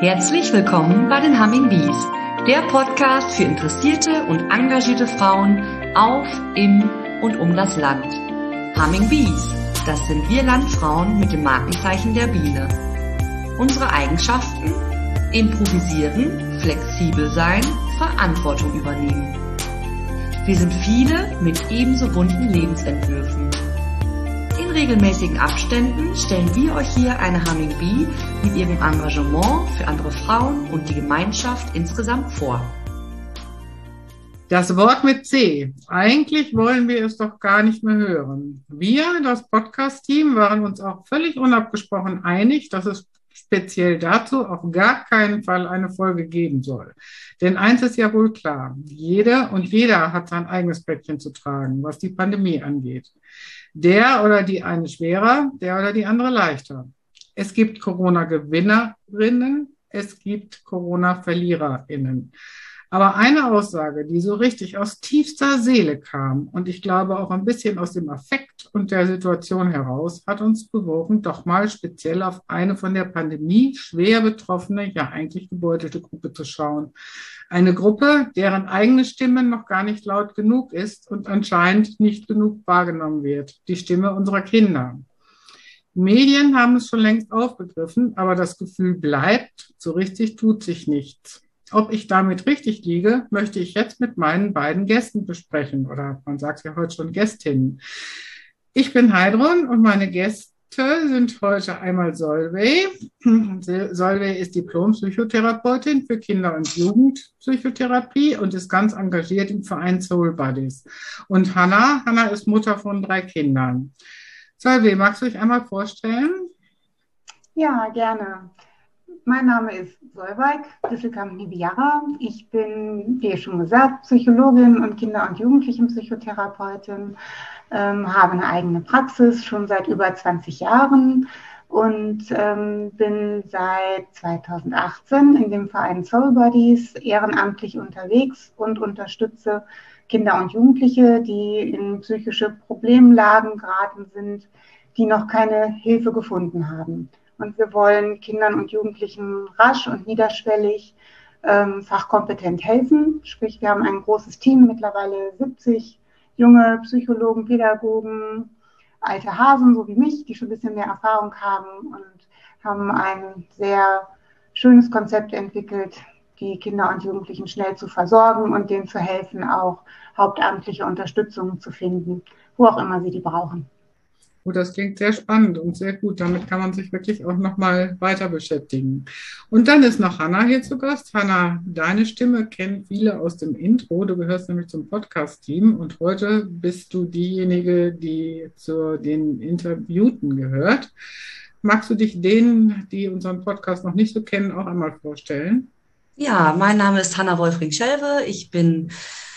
Herzlich willkommen bei den Humming Bees, der Podcast für interessierte und engagierte Frauen auf, im und um das Land. Humming Bees, das sind wir Landfrauen mit dem Markenzeichen der Biene. Unsere Eigenschaften: improvisieren, flexibel sein, Verantwortung übernehmen. Wir sind viele mit ebenso bunten Lebensentwürfen. In regelmäßigen Abständen stellen wir euch hier eine Humming Bee mit ihrem Engagement für andere Frauen und die Gemeinschaft insgesamt vor. Das Wort mit C. Eigentlich wollen wir es doch gar nicht mehr hören. Wir, das Podcast-Team, waren uns auch völlig unabgesprochen einig, dass es speziell dazu auf gar keinen Fall eine Folge geben soll. Denn eins ist ja wohl klar: Jede und jeder hat sein eigenes Päckchen zu tragen, was die Pandemie angeht. Der oder die eine schwerer, der oder die andere leichter. Es gibt Corona-Gewinnerinnen, es gibt Corona-VerliererInnen. Aber eine Aussage, die so richtig aus tiefster Seele kam und ich glaube auch ein bisschen aus dem Affekt und der Situation heraus, hat uns bewogen, doch mal speziell auf eine von der Pandemie schwer betroffene, ja eigentlich gebeutelte Gruppe zu schauen. Eine Gruppe, deren eigene Stimme noch gar nicht laut genug ist und anscheinend nicht genug wahrgenommen wird. Die Stimme unserer Kinder. Medien haben es schon längst aufgegriffen, aber das Gefühl bleibt, so richtig tut sich nichts. Ob ich damit richtig liege, möchte ich jetzt mit meinen beiden Gästen besprechen. Oder man sagt ja heute schon Gästinnen. Ich bin Heidrun und meine Gäste sind heute einmal Solveig. Solveig ist Diplom-Psychotherapeutin für Kinder- und Jugendpsychotherapie und ist ganz engagiert im Verein Soul Buddies. Und Hanna ist Mutter von 3 Kindern. Solveig, magst du dich einmal vorstellen? Ja, gerne. Mein Name ist Solveig Disselkamp-Nibiara. Ich bin, wie schon gesagt, Psychologin und Kinder- und Jugendlichenpsychotherapeutin, habe eine eigene Praxis schon seit über 20 Jahren und bin seit 2018 in dem Verein Soul Buddies ehrenamtlich unterwegs und unterstütze Kinder und Jugendliche, die in psychische Problemlagen geraten sind, die noch keine Hilfe gefunden haben. Und wir wollen Kindern und Jugendlichen rasch und niederschwellig fachkompetent helfen. Sprich, wir haben ein großes Team, mittlerweile 70 junge Psychologen, Pädagogen, alte Hasen, so wie mich, die schon ein bisschen mehr Erfahrung haben und haben ein sehr schönes Konzept entwickelt, die Kinder und Jugendlichen schnell zu versorgen und denen zu helfen, auch hauptamtliche Unterstützung zu finden, wo auch immer sie die brauchen. Oh, das klingt sehr spannend und sehr gut. Damit kann man sich wirklich auch nochmal weiter beschäftigen. Und dann ist noch Hanna hier zu Gast. Hanna, deine Stimme kennen viele aus dem Intro. Du gehörst nämlich zum Podcast-Team und heute bist du diejenige, die zu den Interviewten gehört. Magst du dich denen, die unseren Podcast noch nicht so kennen, auch einmal vorstellen? Ja, mein Name ist Hanna Wolfring-Schelve. Ich bin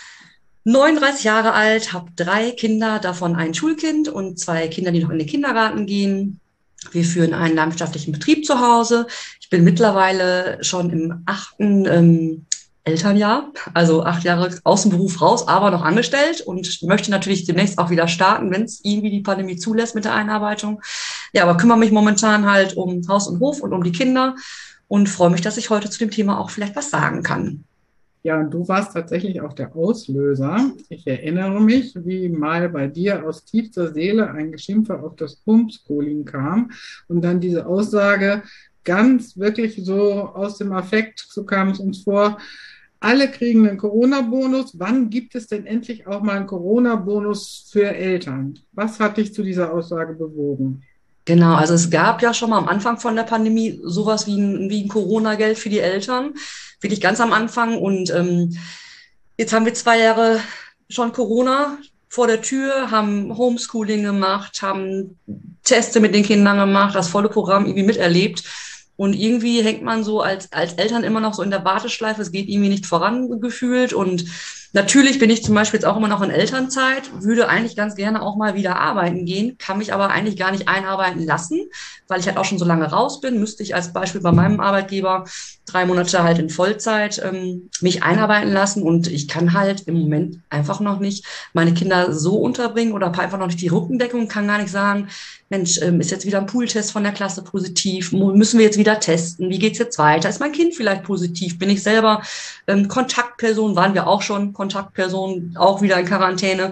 39 Jahre alt, habe 3 Kinder, davon ein Schulkind und 2 Kinder, die noch in den Kindergarten gehen. Wir führen einen landwirtschaftlichen Betrieb zu Hause. Ich bin mittlerweile schon im 8. Elternjahr, also 8 Jahre aus dem Beruf raus, aber noch angestellt und möchte natürlich demnächst auch wieder starten, wenn es irgendwie die Pandemie zulässt mit der Einarbeitung. Ja, aber kümmere mich momentan halt um Haus und Hof und um die Kinder und freue mich, dass ich heute zu dem Thema auch vielleicht was sagen kann. Ja, und du warst tatsächlich auch der Auslöser. Ich erinnere mich, wie mal bei dir aus tiefster Seele ein Geschimpfe auf das Homeschooling kam und dann diese Aussage ganz wirklich so aus dem Affekt, so kam es uns vor: Alle kriegen einen Corona-Bonus. Wann gibt es denn endlich auch mal einen Corona-Bonus für Eltern? Was hat dich zu dieser Aussage bewogen? Genau, also es gab ja schon mal am Anfang von der Pandemie sowas wie ein Corona-Geld für die Eltern, wirklich ganz am Anfang. Und jetzt haben wir 2 Jahre schon Corona vor der Tür, haben Homeschooling gemacht, haben Teste mit den Kindern gemacht, das volle Programm irgendwie miterlebt. Und irgendwie hängt man so als Eltern immer noch so in der Warteschleife, es geht irgendwie nicht voran gefühlt. Und Natürlich bin ich zum Beispiel jetzt auch immer noch in Elternzeit, würde eigentlich ganz gerne auch mal wieder arbeiten gehen, kann mich aber eigentlich gar nicht einarbeiten lassen, weil ich halt auch schon so lange raus bin. Müsste ich als Beispiel bei meinem Arbeitgeber 3 Monate halt in Vollzeit mich einarbeiten lassen und ich kann halt im Moment einfach noch nicht meine Kinder so unterbringen oder habe einfach noch nicht die Rückendeckung, kann gar nicht sagen, Mensch, ist jetzt wieder ein Pooltest von der Klasse positiv? Müssen wir jetzt wieder testen? Wie geht's jetzt weiter? Ist mein Kind vielleicht positiv? Bin ich selber Kontaktperson? Waren wir auch schon Kontaktperson? Auch wieder in Quarantäne?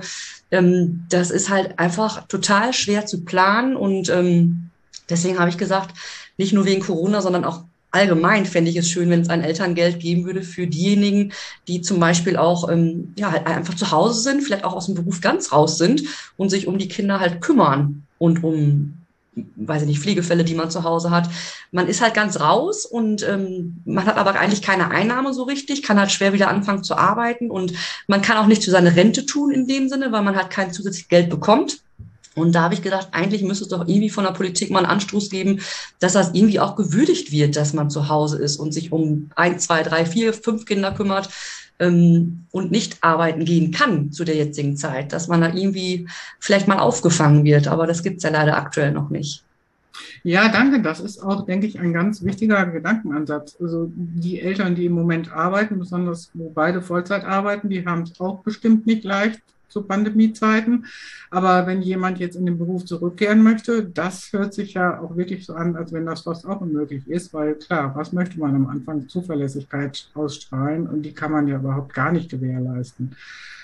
Das ist halt einfach total schwer zu planen und deswegen habe ich gesagt, nicht nur wegen Corona, sondern auch allgemein fände ich es schön, wenn es ein Elterngeld geben würde für diejenigen, die zum Beispiel auch halt einfach zu Hause sind, vielleicht auch aus dem Beruf ganz raus sind und sich um die Kinder halt kümmern und um, weiß ich nicht, Pflegefälle, die man zu Hause hat. Man ist halt ganz raus und man hat aber eigentlich keine Einnahme so richtig, kann halt schwer wieder anfangen zu arbeiten und man kann auch nicht zu seiner Rente tun in dem Sinne, weil man halt kein zusätzliches Geld bekommt. Und da habe ich gedacht, eigentlich müsste es doch irgendwie von der Politik mal einen Anstoß geben, dass das irgendwie auch gewürdigt wird, dass man zu Hause ist und sich um 1, 2, 3, 4, 5 Kinder kümmert und nicht arbeiten gehen kann zu der jetzigen Zeit, dass man da irgendwie vielleicht mal aufgefangen wird. Aber das gibt's ja leider aktuell noch nicht. Ja, danke. Das ist auch, denke ich, ein ganz wichtiger Gedankenansatz. Also die Eltern, die im Moment arbeiten, besonders wo beide Vollzeit arbeiten, die haben es auch bestimmt nicht leicht zu Pandemiezeiten. Aber wenn jemand jetzt in den Beruf zurückkehren möchte, das hört sich ja auch wirklich so an, als wenn das fast auch unmöglich ist, weil klar, was möchte man am Anfang? Zuverlässigkeit ausstrahlen und die kann man ja überhaupt gar nicht gewährleisten.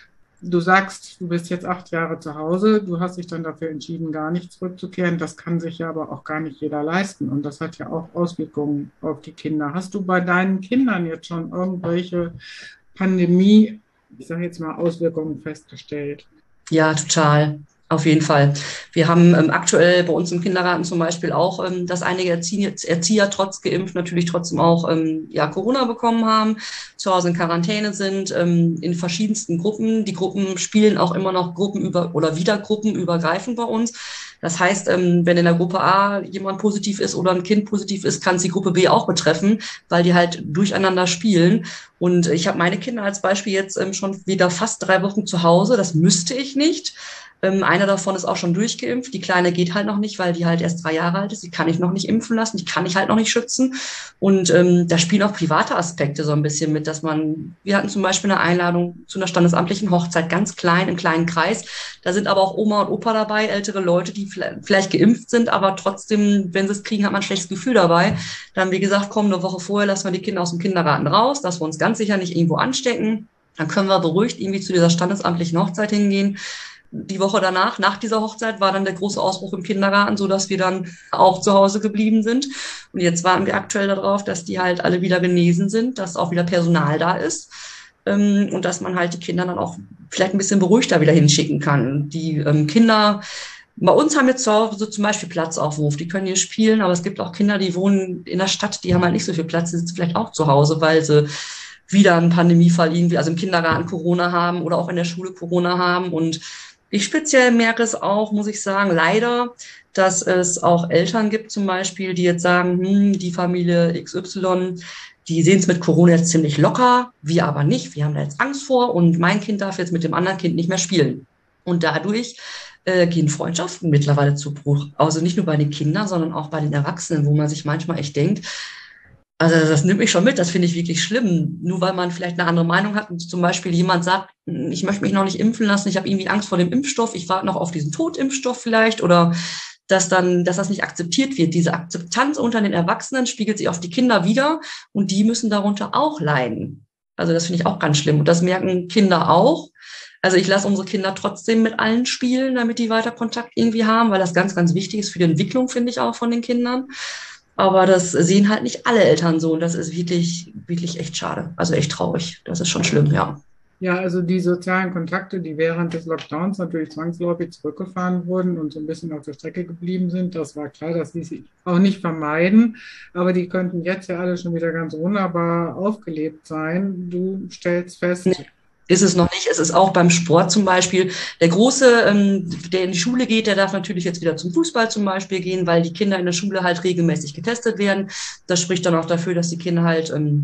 Du sagst, du bist jetzt 8 Jahre zu Hause, du hast dich dann dafür entschieden, gar nicht zurückzukehren. Das kann sich ja aber auch gar nicht jeder leisten. Und das hat ja auch Auswirkungen auf die Kinder. Hast du bei deinen Kindern jetzt schon irgendwelche Pandemie, ich sage jetzt mal, Auswirkungen festgestellt? Ja, total. Auf jeden Fall. Wir haben aktuell bei uns im Kindergarten zum Beispiel auch, dass einige Erzieher trotz geimpft natürlich trotzdem auch Corona bekommen haben, zu Hause in Quarantäne sind, in verschiedensten Gruppen. Die Gruppen spielen auch immer noch wieder gruppenübergreifend bei uns. Das heißt, wenn in der Gruppe A jemand positiv ist oder ein Kind positiv ist, kann es die Gruppe B auch betreffen, weil die halt durcheinander spielen. Und ich habe meine Kinder als Beispiel jetzt schon wieder fast 3 Wochen zu Hause. Das müsste ich nicht. Einer davon ist auch schon durchgeimpft. Die Kleine geht halt noch nicht, weil die halt erst 3 Jahre alt ist. Die kann ich noch nicht impfen lassen. Die kann ich halt noch nicht schützen. Und da spielen auch private Aspekte so ein bisschen mit, dass wir hatten zum Beispiel eine Einladung zu einer standesamtlichen Hochzeit, ganz klein, im kleinen Kreis. Da sind aber auch Oma und Opa dabei, ältere Leute, die vielleicht geimpft sind, aber trotzdem, wenn sie es kriegen, hat man ein schlechtes Gefühl dabei. Dann haben wir gesagt, komm, eine Woche vorher lassen wir die Kinder aus dem Kindergarten raus, dass wir uns ganz sicher nicht irgendwo anstecken. Dann können wir beruhigt irgendwie zu dieser standesamtlichen Hochzeit hingehen. Die Woche danach, nach dieser Hochzeit, war dann der große Ausbruch im Kindergarten, so dass wir dann auch zu Hause geblieben sind. Und jetzt warten wir aktuell darauf, dass die halt alle wieder genesen sind, dass auch wieder Personal da ist und dass man halt die Kinder dann auch vielleicht ein bisschen beruhigter wieder hinschicken kann. Die Kinder bei uns haben jetzt zu Hause zum Beispiel Platzaufruf, die können hier spielen, aber es gibt auch Kinder, die wohnen in der Stadt, die haben halt nicht so viel Platz, die sitzen vielleicht auch zu Hause, weil sie wieder einen Pandemiefall irgendwie, also im Kindergarten Corona haben oder auch in der Schule Corona haben. Und ich speziell merke es auch, muss ich sagen, leider, dass es auch Eltern gibt zum Beispiel, die jetzt sagen, die Familie XY, die sehen es mit Corona jetzt ziemlich locker, wir aber nicht, wir haben da jetzt Angst vor und mein Kind darf jetzt mit dem anderen Kind nicht mehr spielen. Und dadurch gehen Freundschaften mittlerweile zu Bruch. Also nicht nur bei den Kindern, sondern auch bei den Erwachsenen, wo man sich manchmal echt denkt, also das nimmt mich schon mit, das finde ich wirklich schlimm. Nur weil man vielleicht eine andere Meinung hat und zum Beispiel jemand sagt, ich möchte mich noch nicht impfen lassen, ich habe irgendwie Angst vor dem Impfstoff, ich warte noch auf diesen Totimpfstoff vielleicht oder dass das nicht akzeptiert wird. Diese Akzeptanz unter den Erwachsenen spiegelt sich auf die Kinder wider und die müssen darunter auch leiden. Also das finde ich auch ganz schlimm und das merken Kinder auch. Also ich lasse unsere Kinder trotzdem mit allen spielen, damit die weiter Kontakt irgendwie haben, weil das ganz, ganz wichtig ist für die Entwicklung, finde ich auch von den Kindern. Aber das sehen halt nicht alle Eltern so und das ist wirklich, wirklich echt schade. Also echt traurig. Das ist schon schlimm, ja. Ja, also die sozialen Kontakte, die während des Lockdowns natürlich zwangsläufig zurückgefahren wurden und so ein bisschen auf der Strecke geblieben sind, das war klar, das ließ sich auch nicht vermeiden. Aber die könnten jetzt ja alle schon wieder ganz wunderbar aufgelebt sein. Du stellst fest, Nee, ist es noch nicht. Es ist auch beim Sport zum Beispiel. Der Große, der in die Schule geht, der darf natürlich jetzt wieder zum Fußball zum Beispiel gehen, weil die Kinder in der Schule halt regelmäßig getestet werden. Das spricht dann auch dafür, dass die Kinder halt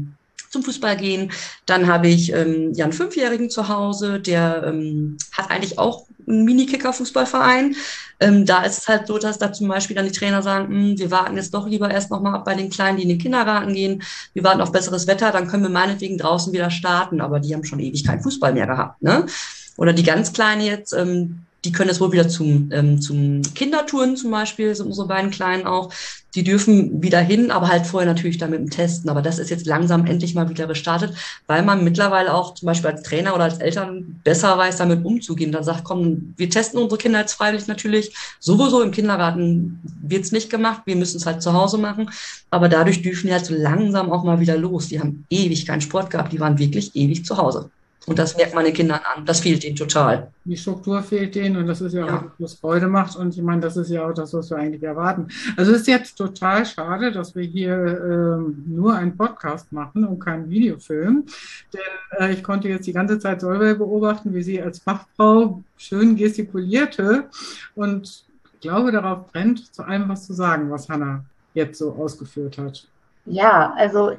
zum Fußball gehen. Dann habe ich einen 5-Jährigen zu Hause, der hat eigentlich auch einen Mini-Kicker-Fußballverein. Da ist es halt so, dass da zum Beispiel dann die Trainer sagen, wir warten jetzt doch lieber erst nochmal ab bei den Kleinen, die in den Kindergarten gehen. Wir warten auf besseres Wetter, dann können wir meinetwegen draußen wieder starten. Aber die haben schon ewig keinen Fußball mehr gehabt, ne? Oder die ganz Kleinen jetzt, die können jetzt wohl wieder zum Kindertouren zum Beispiel, sind unsere beiden Kleinen auch. Die dürfen wieder hin, aber halt vorher natürlich dann mit dem Testen. Aber das ist jetzt langsam endlich mal wieder gestartet, weil man mittlerweile auch zum Beispiel als Trainer oder als Eltern besser weiß, damit umzugehen. Dann sagt, komm, wir testen unsere Kinder jetzt freiwillig natürlich. Sowieso im Kindergarten wird's nicht gemacht. Wir müssen es halt zu Hause machen. Aber dadurch dürfen die halt so langsam auch mal wieder los. Die haben ewig keinen Sport gehabt. Die waren wirklich ewig zu Hause. Und das merkt man den Kindern an. Das fehlt ihnen total. Die Struktur fehlt denen und das ist ja auch, was Freude macht. Und ich meine, das ist ja auch das, was wir eigentlich erwarten. Also es ist jetzt total schade, dass wir hier nur einen Podcast machen und keinen Videofilm. Denn ich konnte jetzt die ganze Zeit Solveig beobachten, wie sie als Fachfrau schön gestikulierte und ich glaube, darauf brennt, zu allem was zu sagen, was Hannah jetzt so ausgeführt hat. Ja, also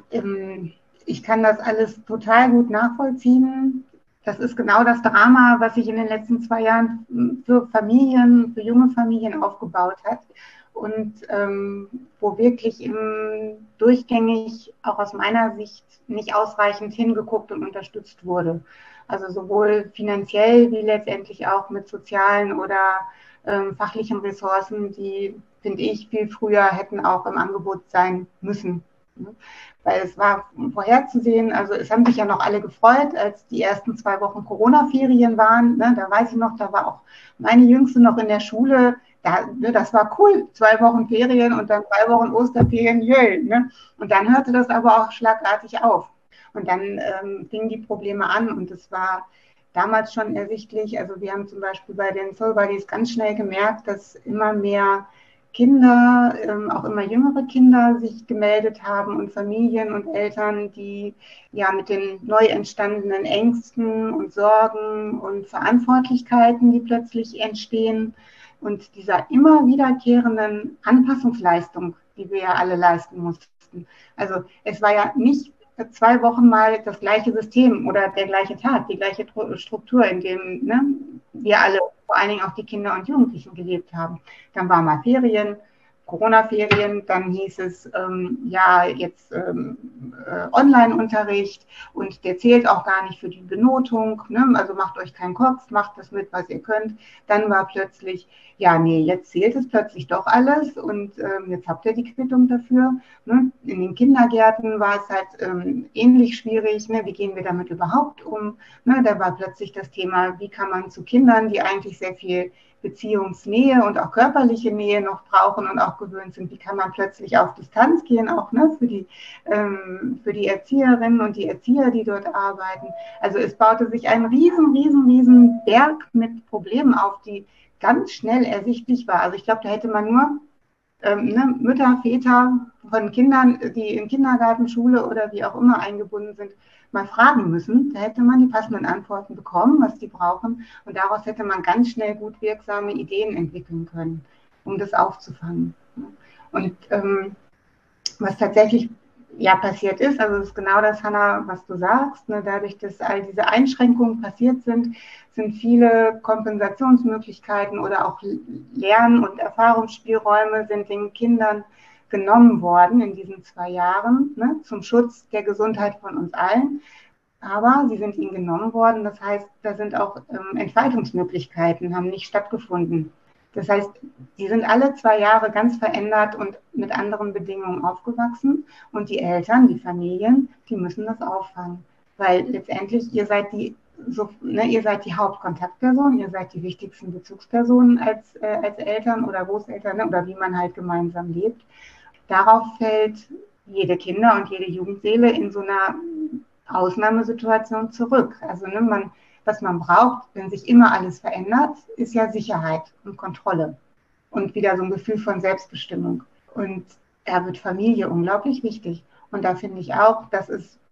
ich kann das alles total gut nachvollziehen. Das ist genau das Drama, was sich in den letzten 2 Jahren für Familien, für junge Familien aufgebaut hat und wo wirklich durchgängig auch aus meiner Sicht nicht ausreichend hingeguckt und unterstützt wurde. Also sowohl finanziell wie letztendlich auch mit sozialen oder fachlichen Ressourcen, die, finde ich, viel früher hätten auch im Angebot sein müssen. Weil es war vorherzusehen, also es haben sich ja noch alle gefreut, als die ersten 2 Wochen Corona-Ferien waren. Ne, da weiß ich noch, da war auch meine Jüngste noch in der Schule. Das war cool, 2 Wochen Ferien und dann 3 Wochen Osterferien, jö, ne? Und dann hörte das aber auch schlagartig auf. Und dann fingen die Probleme an und es war damals schon ersichtlich. Also wir haben zum Beispiel bei den Soul Buddies ganz schnell gemerkt, dass immer mehr Kinder, auch immer jüngere Kinder sich gemeldet haben und Familien und Eltern, die ja mit den neu entstandenen Ängsten und Sorgen und Verantwortlichkeiten, die plötzlich entstehen und dieser immer wiederkehrenden Anpassungsleistung, die wir ja alle leisten mussten. Also es war ja nicht 2 Wochen mal das gleiche System oder der gleiche Tag, die gleiche Struktur, in dem wir alle, vor allen Dingen auch die Kinder und Jugendlichen gelebt haben. Dann war mal Ferien, Corona-Ferien, dann hieß es, jetzt Online-Unterricht und der zählt auch gar nicht für die Benotung, ne? Also macht euch keinen Kopf, macht das mit, was ihr könnt. Dann war plötzlich, jetzt zählt es plötzlich doch alles und jetzt habt ihr die Quittung dafür. Ne? In den Kindergärten war es halt ähnlich schwierig, ne? Wie gehen wir damit überhaupt um? Ne? Da war plötzlich das Thema, wie kann man zu Kindern, die eigentlich sehr viel Beziehungsnähe und auch körperliche Nähe noch brauchen und auch gewöhnt sind, wie kann man plötzlich auf Distanz gehen, auch für die Erzieherinnen und die Erzieher, die dort arbeiten. Also es baute sich ein riesen Berg mit Problemen auf, die ganz schnell ersichtlich war. Also ich glaube, da hätte man nur Mütter, Väter von Kindern, die in Kindergarten, Schule oder wie auch immer eingebunden sind, mal fragen müssen. Da hätte man die passenden Antworten bekommen, was die brauchen. Und daraus hätte man ganz schnell gut wirksame Ideen entwickeln können, um das aufzufangen. Und was tatsächlich passiert ist, also das ist genau das, Hannah, was du sagst, ne? Dadurch, dass all diese Einschränkungen passiert sind viele Kompensationsmöglichkeiten oder auch Lern- und Erfahrungsspielräume sind den Kindern genommen worden in diesen 2 Jahren, ne, zum Schutz der Gesundheit von uns allen. Aber sie sind ihnen genommen worden. Das heißt, da sind auch Entfaltungsmöglichkeiten, haben nicht stattgefunden. Das heißt, die sind alle 2 Jahre ganz verändert und mit anderen Bedingungen aufgewachsen. Und die Eltern, die Familien, die müssen das auffangen. Weil letztendlich, ihr seid die Hauptkontaktperson, ihr seid die wichtigsten Bezugspersonen als Eltern oder Großeltern, ne, oder wie man halt gemeinsam lebt. Darauf fällt jede Kinder- und jede Jugendseele in so einer Ausnahmesituation zurück. Also was man braucht, wenn sich immer alles verändert, ist ja Sicherheit und Kontrolle und wieder so ein Gefühl von Selbstbestimmung. Und da wird Familie unglaublich wichtig. Und da finde ich auch, dass es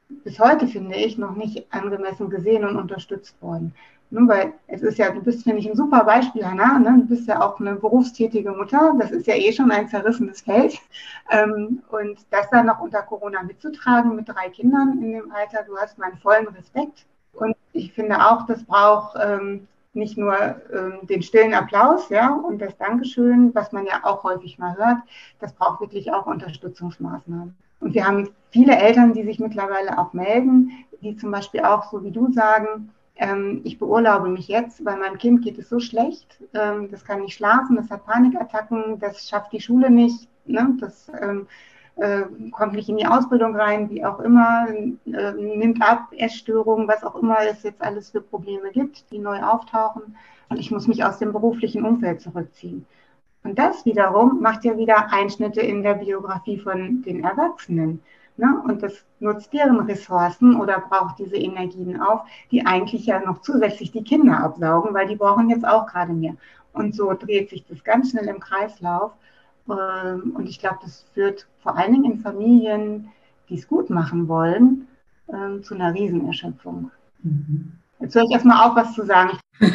bis heute, finde ich, noch nicht angemessen gesehen und unterstützt worden. Nun, weil es ist ja, du bist, finde ich, ein super Beispiel, Hannah, ne? Du bist ja auch eine berufstätige Mutter, das ist ja eh schon ein zerrissenes Feld. Und das dann noch unter Corona mitzutragen mit 3 Kindern in dem Alter, du hast meinen vollen Respekt. Und ich finde auch, das braucht nicht nur den stillen Applaus, ja, und das Dankeschön, was man ja auch häufig mal hört, das braucht wirklich auch Unterstützungsmaßnahmen. Und wir haben viele Eltern, die sich mittlerweile auch melden, die zum Beispiel auch, so wie du sagen, ich beurlaube mich jetzt, weil meinem Kind geht es so schlecht, das kann nicht schlafen, das hat Panikattacken, das schafft die Schule nicht, ne? Das kommt nicht in die Ausbildung rein, wie auch immer, nimmt ab, Essstörungen, was auch immer es jetzt alles für Probleme gibt, die neu auftauchen. Und ich muss mich aus dem beruflichen Umfeld zurückziehen. Und das wiederum macht ja wieder Einschnitte in der Biografie von den Erwachsenen. Ne? Und das nutzt deren Ressourcen oder braucht diese Energien auf, die eigentlich ja noch zusätzlich die Kinder absaugen, weil die brauchen jetzt auch gerade mehr. Und so dreht sich das ganz schnell im Kreislauf. Und ich glaube, das führt vor allen Dingen in Familien, die es gut machen wollen, zu einer Riesenerschöpfung. Mhm. Jetzt höre ich erstmal auf, was zu sagen.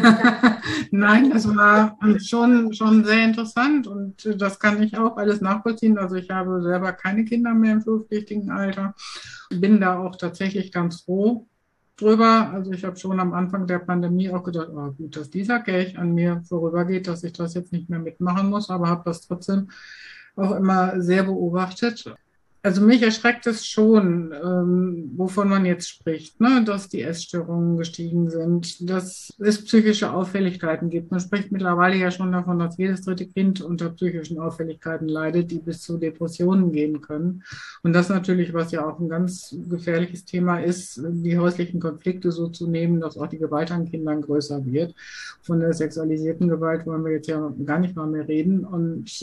Nein, das war schon sehr interessant und das kann ich auch alles nachvollziehen. Also ich habe selber keine Kinder mehr im schulpflichtigen Alter. Bin da auch tatsächlich ganz froh drüber. Also ich habe schon am Anfang der Pandemie auch gedacht, oh gut, dass dieser Kelch an mir vorübergeht, dass ich das jetzt nicht mehr mitmachen muss, aber habe das trotzdem auch immer sehr beobachtet. Also mich erschreckt es schon, wovon man jetzt spricht, ne? Dass die Essstörungen gestiegen sind, dass es psychische Auffälligkeiten gibt. Man spricht mittlerweile ja schon davon, dass jedes 3. Kind unter psychischen Auffälligkeiten leidet, die bis zu Depressionen gehen können. Und das natürlich, was ja auch ein ganz gefährliches Thema ist, die häuslichen Konflikte so zu nehmen, dass auch die Gewalt an Kindern größer wird. Von der sexualisierten Gewalt wollen wir jetzt ja gar nicht mal mehr reden. Und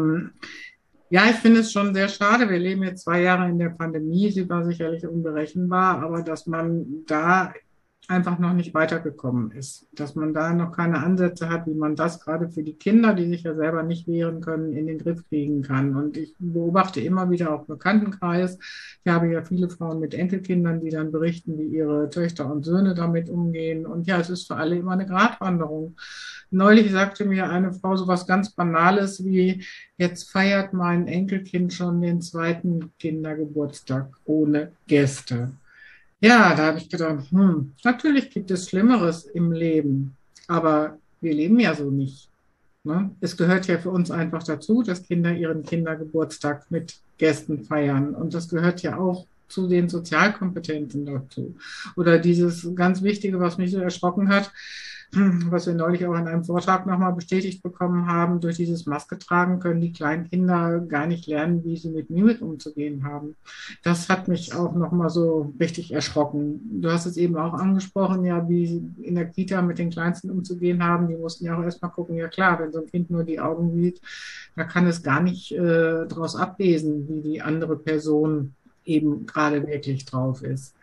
ja, ich finde es schon sehr schade. Wir leben jetzt 2 Jahre in der Pandemie. Sie war sicherlich unberechenbar, aber dass man da einfach noch nicht weitergekommen ist. Dass man da noch keine Ansätze hat, wie man das gerade für die Kinder, die sich ja selber nicht wehren können, in den Griff kriegen kann. Und ich beobachte immer wieder auch im Bekanntenkreis. Ich habe ja viele Frauen mit Enkelkindern, die dann berichten, wie ihre Töchter und Söhne damit umgehen. Und ja, es ist für alle immer eine Gratwanderung. Neulich sagte mir eine Frau so was ganz Banales wie, jetzt feiert mein Enkelkind schon den 2. Kindergeburtstag ohne Gäste. Ja, da habe ich gedacht, natürlich gibt es Schlimmeres im Leben, aber wir leben ja so nicht. Ne? Es gehört ja für uns einfach dazu, dass Kinder ihren Kindergeburtstag mit Gästen feiern. Und das gehört ja auch zu den Sozialkompetenzen dazu. Oder dieses ganz Wichtige, was mich so erschrocken hat, was wir neulich auch in einem Vortrag nochmal bestätigt bekommen haben, durch dieses Maske tragen können die kleinen Kinder gar nicht lernen, wie sie mit Mimik umzugehen haben. Das hat mich auch nochmal so richtig erschrocken. Du hast es eben auch angesprochen, ja, wie sie in der Kita mit den Kleinsten umzugehen haben. Die mussten ja auch erstmal gucken, ja klar, wenn so ein Kind nur die Augen sieht, da kann es gar nicht daraus ablesen, wie die andere Person eben gerade wirklich drauf ist.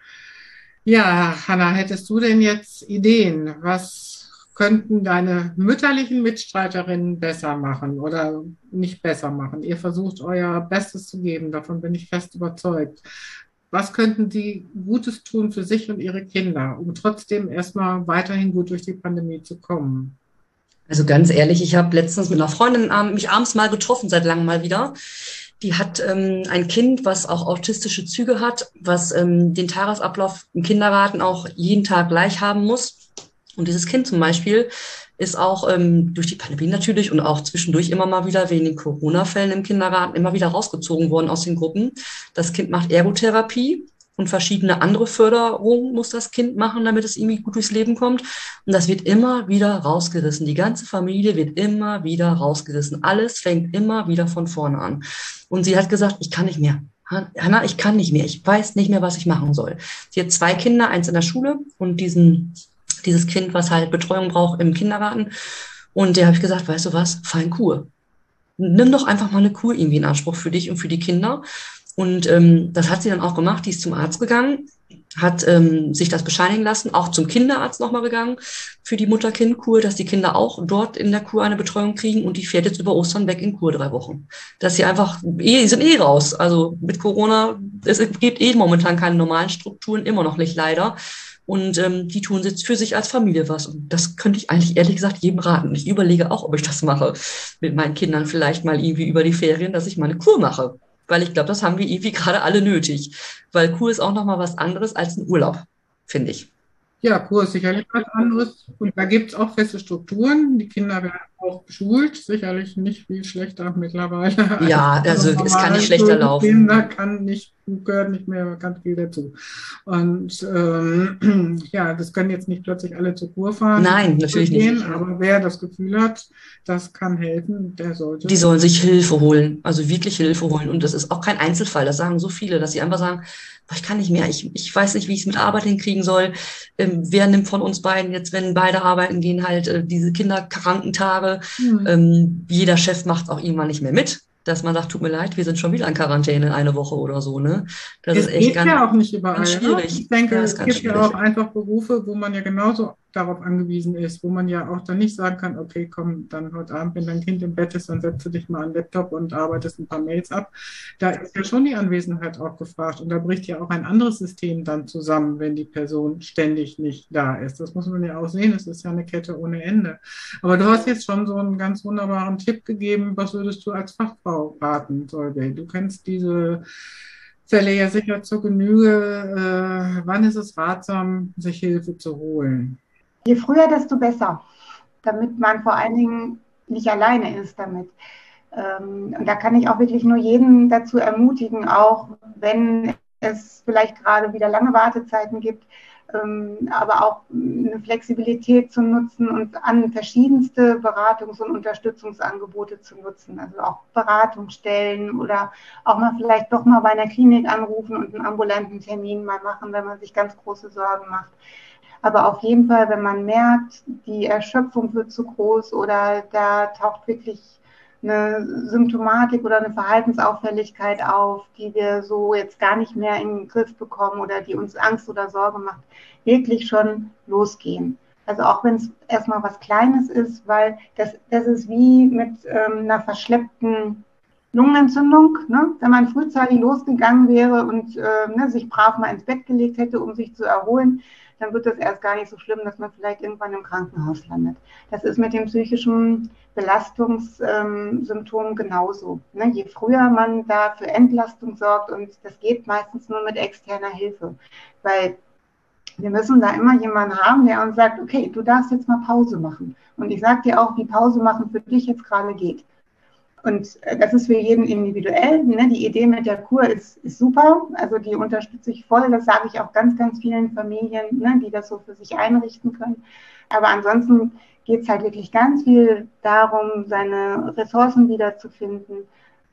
Ja, Hannah, hättest du denn jetzt Ideen, was könnten deine mütterlichen Mitstreiterinnen besser machen oder nicht besser machen? Ihr versucht, euer Bestes zu geben, davon bin ich fest überzeugt. Was könnten sie Gutes tun für sich und ihre Kinder, um trotzdem erstmal weiterhin gut durch die Pandemie zu kommen? Also ganz ehrlich, ich habe letztens mit einer Freundin mich abends mal getroffen, seit langem mal wieder. Die hat ein Kind, was auch autistische Züge hat, was den Tagesablauf im Kindergarten auch jeden Tag gleich haben muss. Und dieses Kind zum Beispiel ist auch durch die Pandemie natürlich und auch zwischendurch immer mal wieder wegen den Corona-Fällen im Kindergarten immer wieder rausgezogen worden aus den Gruppen. Das Kind macht Ergotherapie und verschiedene andere Förderungen muss das Kind machen, damit es irgendwie gut durchs Leben kommt. Und das wird immer wieder rausgerissen. Die ganze Familie wird immer wieder rausgerissen. Alles fängt immer wieder von vorne an. Und sie hat gesagt, ich kann nicht mehr. Hannah, ich kann nicht mehr. Ich weiß nicht mehr, was ich machen soll. Sie hat 2 Kinder, eins in der Schule und dieses Kind, was halt Betreuung braucht im Kindergarten. Und der habe ich gesagt, weißt du was, fahr in Kur. Nimm doch einfach mal eine Kur irgendwie in Anspruch für dich und für die Kinder. Und das hat sie dann auch gemacht. Die ist zum Arzt gegangen. hat sich das bescheinigen lassen, auch zum Kinderarzt nochmal gegangen für die Mutter-Kind-Kur, dass die Kinder auch dort in der Kur eine Betreuung kriegen und die fährt jetzt über Ostern weg in Kur 3 Wochen. Dass sie einfach, die sind raus. Also mit Corona, es gibt momentan keine normalen Strukturen, immer noch nicht leider. Und die tun jetzt für sich als Familie was. Und das könnte ich eigentlich ehrlich gesagt jedem raten. Ich überlege auch, ob ich das mache mit meinen Kindern vielleicht mal irgendwie über die Ferien, dass ich mal eine Kur mache. Weil ich glaube, das haben wir irgendwie gerade alle nötig. Weil Kur ist auch nochmal was anderes als ein Urlaub, finde ich. Ja, Kur ist sicherlich was anderes. Und da gibt es auch feste Strukturen. Die Kinder werden auch geschult, sicherlich nicht viel schlechter mittlerweile als Ja, also es kann nicht schlechter laufen. Kinder gehört nicht mehr ganz viel dazu. Und ja, das können jetzt nicht plötzlich alle zur Kur fahren. Nein, natürlich nicht. Aber wer das Gefühl hat, das kann helfen, der sollte. Die sollen sich Hilfe holen, also wirklich Hilfe holen. Und das ist auch kein Einzelfall. Das sagen so viele, dass sie einfach sagen, ich kann nicht mehr, ich weiß nicht, wie ich es mit Arbeit hinkriegen soll. Wer nimmt von uns beiden jetzt, wenn beide arbeiten gehen, halt diese Kinderkrankentage? Jeder Chef macht es auch irgendwann nicht mehr mit, dass man sagt, tut mir leid, wir sind schon wieder in Quarantäne 1 Woche oder so. Ne? Das ist echt geht ja auch nicht überall. Ganz schwierig. Ich denke, Ja, es gibt ja auch einfach Berufe, wo man ja genauso darauf angewiesen ist, wo man ja auch dann nicht sagen kann, okay, komm, dann heute Abend, wenn dein Kind im Bett ist, dann setzt du dich mal an den Laptop und arbeitest ein paar Mails ab. Da ist ja schon die Anwesenheit auch gefragt und da bricht ja auch ein anderes System dann zusammen, wenn die Person ständig nicht da ist. Das muss man ja auch sehen, es ist ja eine Kette ohne Ende. Aber du hast jetzt schon so einen ganz wunderbaren Tipp gegeben, was würdest du als Fachfrau raten, Solveig? Du kennst diese Fälle ja sicher zur Genüge. Wann ist es ratsam, sich Hilfe zu holen? Je früher, desto besser, damit man vor allen Dingen nicht alleine ist damit. Und da kann ich auch wirklich nur jeden dazu ermutigen, auch wenn es vielleicht gerade wieder lange Wartezeiten gibt, aber auch eine Flexibilität zu nutzen und an verschiedenste Beratungs- und Unterstützungsangebote zu nutzen. Also auch Beratungsstellen oder auch mal vielleicht doch mal bei einer Klinik anrufen und einen ambulanten Termin mal machen, wenn man sich ganz große Sorgen macht. Aber auf jeden Fall, wenn man merkt, die Erschöpfung wird zu groß oder da taucht wirklich eine Symptomatik oder eine Verhaltensauffälligkeit auf, die wir so jetzt gar nicht mehr in den Griff bekommen oder die uns Angst oder Sorge macht, wirklich schon losgehen. Also auch wenn es erstmal was Kleines ist, weil das ist wie mit einer verschleppten Lungenentzündung, ne? Wenn man frühzeitig losgegangen wäre und sich brav mal ins Bett gelegt hätte, um sich zu erholen, dann wird das erst gar nicht so schlimm, dass man vielleicht irgendwann im Krankenhaus landet. Das ist mit dem psychischen Belastungssymptom genauso. Ne? Je früher man da für Entlastung sorgt, und das geht meistens nur mit externer Hilfe, weil wir müssen da immer jemanden haben, der uns sagt, okay, du darfst jetzt mal Pause machen. Und ich sage dir auch, wie Pause machen für dich jetzt gerade geht. Und das ist für jeden individuell. Ne? Die Idee mit der Kur ist super. Also die unterstütze ich voll. Das sage ich auch ganz, ganz vielen Familien, ne, die das so für sich einrichten können. Aber ansonsten geht es halt wirklich ganz viel darum, seine Ressourcen wiederzufinden,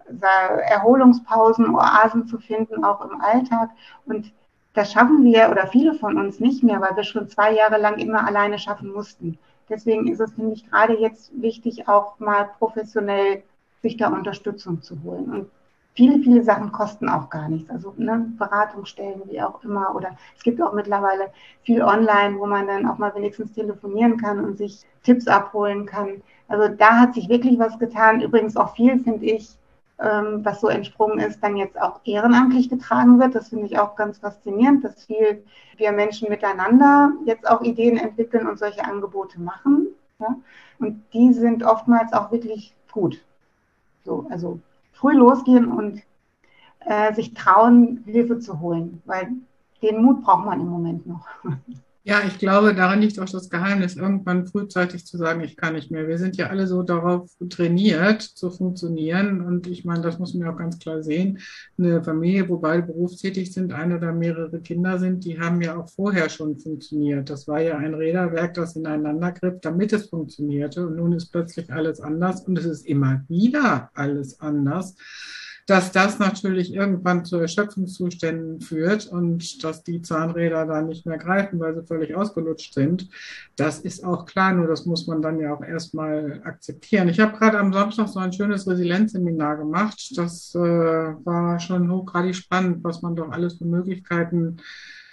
Erholungspausen, Oasen zu finden, auch im Alltag. Und das schaffen wir oder viele von uns nicht mehr, weil wir schon 2 Jahre lang immer alleine schaffen mussten. Deswegen ist es, finde ich, gerade jetzt wichtig, auch mal professionell sich da Unterstützung zu holen. Und viele, viele Sachen kosten auch gar nichts. Also Beratungsstellen, wie auch immer. Oder es gibt auch mittlerweile viel online, wo man dann auch mal wenigstens telefonieren kann und sich Tipps abholen kann. Also da hat sich wirklich was getan. Übrigens auch viel, finde ich, was so entsprungen ist, dann jetzt auch ehrenamtlich getragen wird. Das finde ich auch ganz faszinierend, dass wir Menschen miteinander jetzt auch Ideen entwickeln und solche Angebote machen. Ja? Und die sind oftmals auch wirklich gut. So, also früh losgehen und sich trauen, Hilfe zu holen, weil den Mut braucht man im Moment noch. Ja, ich glaube, darin liegt auch das Geheimnis, irgendwann frühzeitig zu sagen, ich kann nicht mehr. Wir sind ja alle so darauf trainiert, zu funktionieren. Und ich meine, das muss man ja auch ganz klar sehen. Eine Familie, wo beide berufstätig sind, ein oder mehrere Kinder sind, die haben ja auch vorher schon funktioniert. Das war ja ein Räderwerk, das ineinander griff, damit es funktionierte. Und nun ist plötzlich alles anders und es ist immer wieder alles anders. Dass das natürlich irgendwann zu Erschöpfungszuständen führt und dass die Zahnräder da nicht mehr greifen, weil sie völlig ausgelutscht sind, das ist auch klar, nur das muss man dann ja auch erstmal akzeptieren. Ich habe gerade am Samstag so ein schönes Resilienzseminar gemacht. Das war schon hochgradig spannend, was man doch alles für Möglichkeiten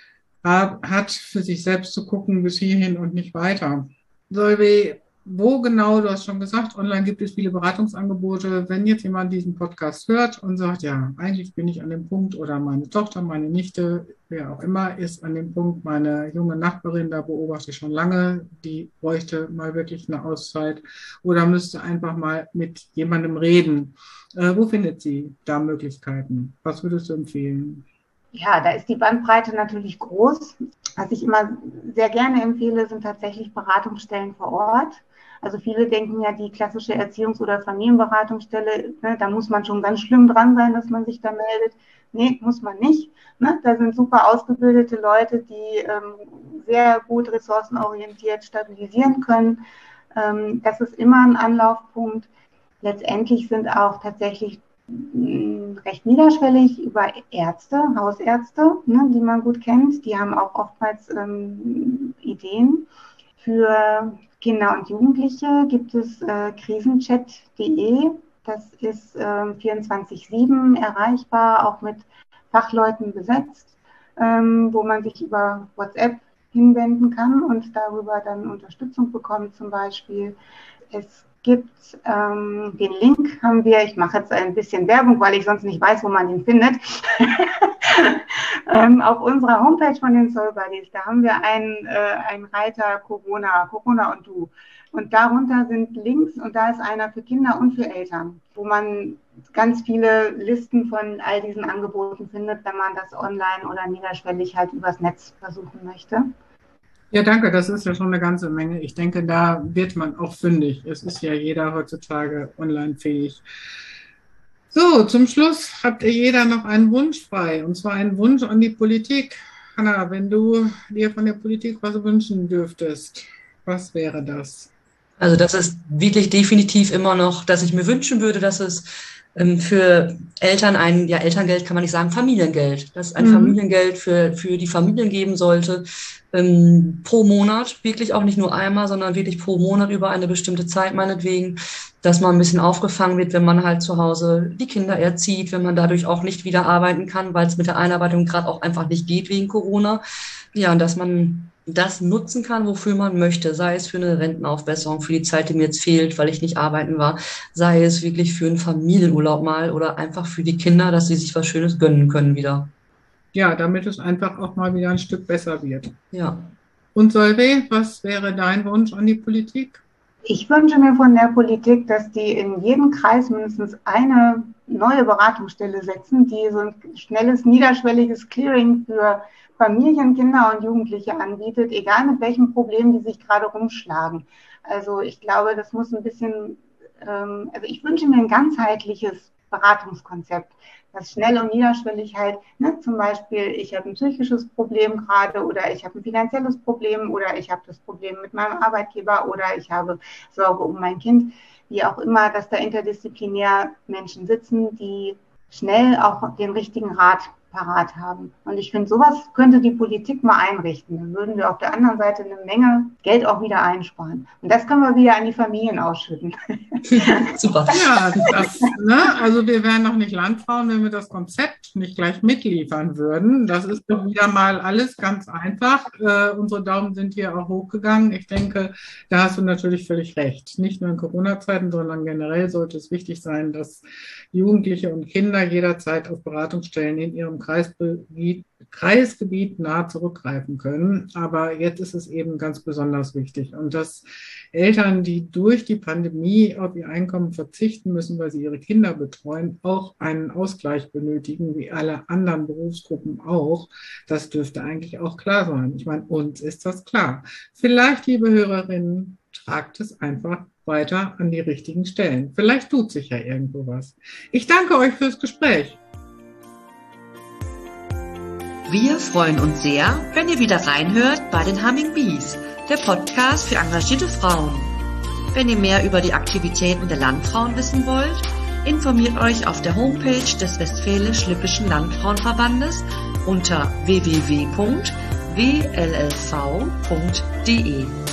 hat, für sich selbst zu gucken, bis hierhin und nicht weiter. Solveig, wo genau, du hast schon gesagt, online gibt es viele Beratungsangebote. Wenn jetzt jemand diesen Podcast hört und sagt, ja, eigentlich bin ich an dem Punkt oder meine Tochter, meine Nichte, wer auch immer, ist an dem Punkt, meine junge Nachbarin, da beobachte ich schon lange, die bräuchte mal wirklich eine Auszeit oder müsste einfach mal mit jemandem reden. Wo findet sie da Möglichkeiten? Was würdest du empfehlen? Ja, da ist die Bandbreite natürlich groß. Was ich immer sehr gerne empfehle, sind tatsächlich Beratungsstellen vor Ort. Also viele denken ja, die klassische Erziehungs- oder Familienberatungsstelle, ne, da muss man schon ganz schlimm dran sein, dass man sich da meldet. Nee, muss man nicht. Ne? Da sind super ausgebildete Leute, die sehr gut ressourcenorientiert stabilisieren können. Das ist immer ein Anlaufpunkt. Letztendlich sind auch tatsächlich recht niederschwellig über Ärzte, Hausärzte, ne, die man gut kennt. Die haben auch oftmals Ideen. Für Kinder und Jugendliche gibt es krisenchat.de. Das ist 24/7 erreichbar, auch mit Fachleuten besetzt, wo man sich über WhatsApp hinwenden kann und darüber dann Unterstützung bekommt zum Beispiel. Es gibt den Link, haben wir, ich mache jetzt ein bisschen Werbung, weil ich sonst nicht weiß, wo man ihn findet, auf unserer Homepage von den Soul Buddies, da haben wir einen Reiter Corona und du. Und darunter sind Links und da ist einer für Kinder und für Eltern, wo man ganz viele Listen von all diesen Angeboten findet, wenn man das online oder niederschwellig halt übers Netz versuchen möchte. Ja, danke, das ist ja schon eine ganze Menge. Ich denke, da wird man auch fündig. Es ist ja jeder heutzutage online fähig. So, zum Schluss habt ihr jeder noch einen Wunsch frei, und zwar einen Wunsch an die Politik. Hanna, wenn du dir von der Politik was wünschen dürftest, was wäre das? Also das ist wirklich definitiv immer noch, dass ich mir wünschen würde, dass es für Eltern Elterngeld kann man nicht sagen, Familiengeld, dass es ein Familiengeld für die Familien geben sollte, pro Monat, wirklich auch nicht nur einmal, sondern wirklich pro Monat über eine bestimmte Zeit meinetwegen, dass man ein bisschen aufgefangen wird, wenn man halt zu Hause die Kinder erzieht, wenn man dadurch auch nicht wieder arbeiten kann, weil es mit der Einarbeitung gerade auch einfach nicht geht wegen Corona. Ja, und dass man das nutzen kann, wofür man möchte, sei es für eine Rentenaufbesserung, für die Zeit, die mir jetzt fehlt, weil ich nicht arbeiten war, sei es wirklich für einen Familienurlaub mal oder einfach für die Kinder, dass sie sich was Schönes gönnen können wieder. Ja, damit es einfach auch mal wieder ein Stück besser wird. Ja. Und Solveig, was wäre dein Wunsch an die Politik? Ich wünsche mir von der Politik, dass die in jedem Kreis mindestens eine neue Beratungsstelle setzen, die so ein schnelles, niederschwelliges Clearing für Familien, Kinder und Jugendliche anbietet, egal mit welchen Problemen die sich gerade rumschlagen. Also ich glaube, das muss ein bisschen, also ich wünsche mir ein ganzheitliches Beratungskonzept, das schnell und niederschwellig halt, ne, zum Beispiel, ich habe ein psychisches Problem gerade oder ich habe ein finanzielles Problem oder ich habe das Problem mit meinem Arbeitgeber oder ich habe Sorge um mein Kind, wie auch immer, dass da interdisziplinär Menschen sitzen, die schnell auch den richtigen Rat parat haben. Und ich finde, sowas könnte die Politik mal einrichten. Dann würden wir auf der anderen Seite eine Menge Geld auch wieder einsparen. Und das können wir wieder an die Familien ausschütten. Super. Ja, also wir wären noch nicht Landfrauen, wenn wir das Konzept nicht gleich mitliefern würden. Das ist doch wieder mal alles ganz einfach. Unsere Daumen sind hier auch hochgegangen. Ich denke, da hast du natürlich völlig recht. Nicht nur in Corona-Zeiten, sondern generell sollte es wichtig sein, dass Jugendliche und Kinder jederzeit auf Beratungsstellen in ihrem Kreisgebiet nah zurückgreifen können. Aber jetzt ist es eben ganz besonders wichtig. Und dass Eltern, die durch die Pandemie auf ihr Einkommen verzichten müssen, weil sie ihre Kinder betreuen, auch einen Ausgleich benötigen, wie alle anderen Berufsgruppen auch, das dürfte eigentlich auch klar sein. Ich meine, uns ist das klar. Vielleicht, liebe Hörerinnen, tragt es einfach weiter an die richtigen Stellen. Vielleicht tut sich ja irgendwo was. Ich danke euch fürs Gespräch. Wir freuen uns sehr, wenn ihr wieder reinhört bei den Humming Bees, der Podcast für engagierte Frauen. Wenn ihr mehr über die Aktivitäten der Landfrauen wissen wollt, informiert euch auf der Homepage des Westfälisch-Lippischen Landfrauenverbandes unter www.wllv.de.